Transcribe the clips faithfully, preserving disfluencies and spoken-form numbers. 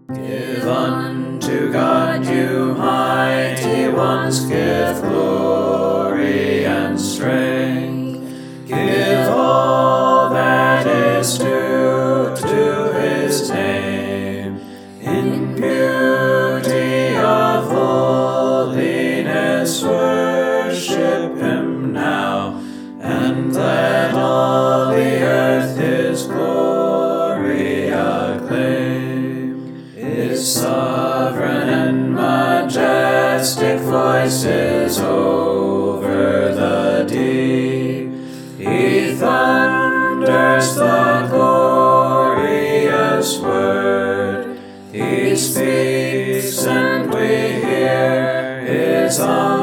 Give unto God, you mighty ones, give glory and strength. Give all that is due to his name. In beauty of holiness worship him now, and let all the earth his glory acclaim. His sovereign and majestic voice is over the deep. He thunders the glorious word. He speaks and we hear his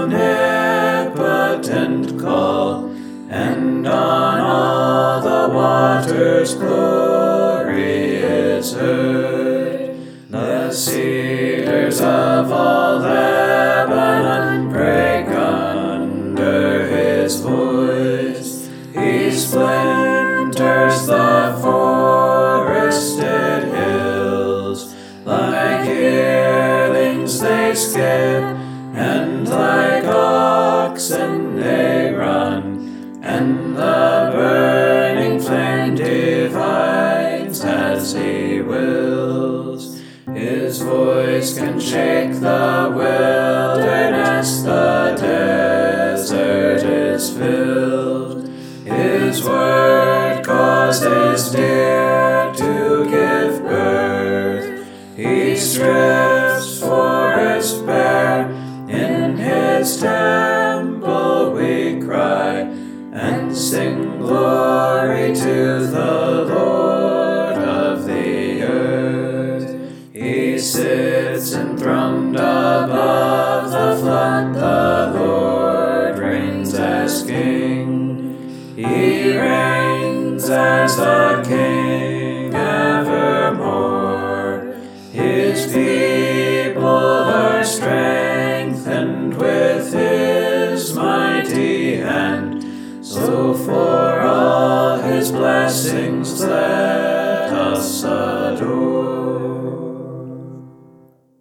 omnipotent call, and on all the waters glory is heard. The cedars of all Lebanon break under his voice. He splinters the forested hills. Like yearlings they skip, and like oxen they run, and the burning flame divides as he wills. His voice can shake the wilderness, the desert is filled. His word causes deer to give birth. He strips forest bare. In his temple we cry, and sing glory to the Lord of the earth. He sits enthroned above the flood, the Lord reigns as King. He reigns as the King evermore. His peace